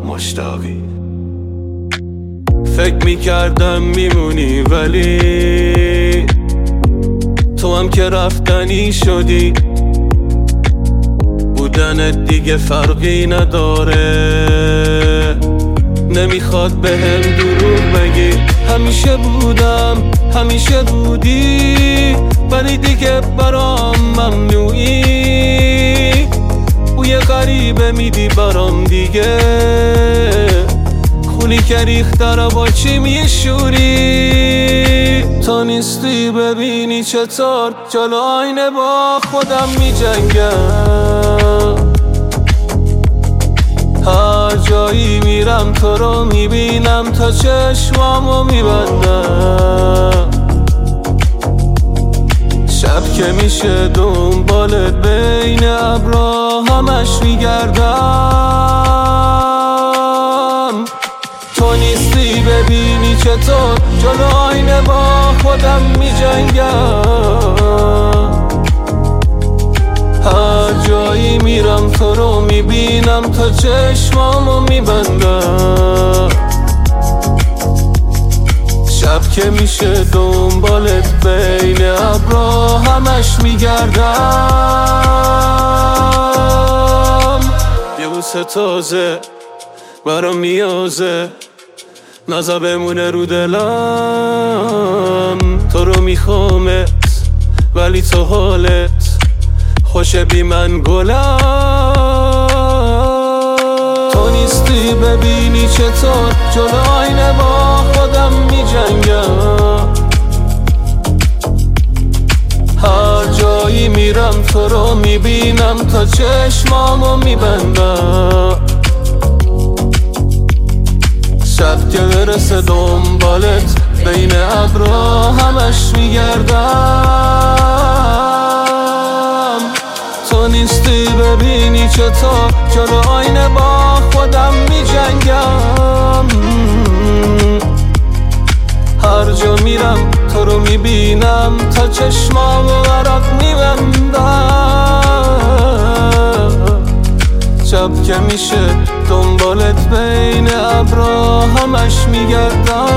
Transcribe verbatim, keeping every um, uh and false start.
مشتاقی. فکر میکردم میمونی ولی تو هم که رفتنی شدی. بودنت دیگه فرقی نداره، نمیخواد بهم دروغ بگی. همیشه بودم همیشه بودی، ولی دیگه برام ممنوعی. بوی غریبه میدی برام دیگه، خولی که ریخته رو با چی میشوری؟ تو نیستی ببینی چطور جلو آینه با خودم میجنگم. هر جایی میرم تو رو میبینم تا چشمامو میبندم. شب که میشه دنبالت بین ابرا همش میگردم. تو نیستی ببینی چطور جلو آینه با خودم میجنگم. هر جایی میرم تو رو میبینم تا چشمامو میبندم. شب که میشه دنبالت بین ابرا همش میگردم. یه بوسه تازه برام میازه، نازا بمونه رو دلم. تو رو میخوامت ولی تو حالت خوشه بی من گلم. تو نیستی ببینی چطور جلو آینه با خودم میجنگم. هر جایی میرم تو رو میبینم تا چشمامو میبندم. شب که برسه دنبالت بین ابرا همش میگردم. تو نیستی ببینی چطور جلو آینه با خودم میجنگم. هر جا میرم تو رو میبینم تا چشمامو برات میبندم. شب که میشه دنبالت بین ابرا همش میگردم.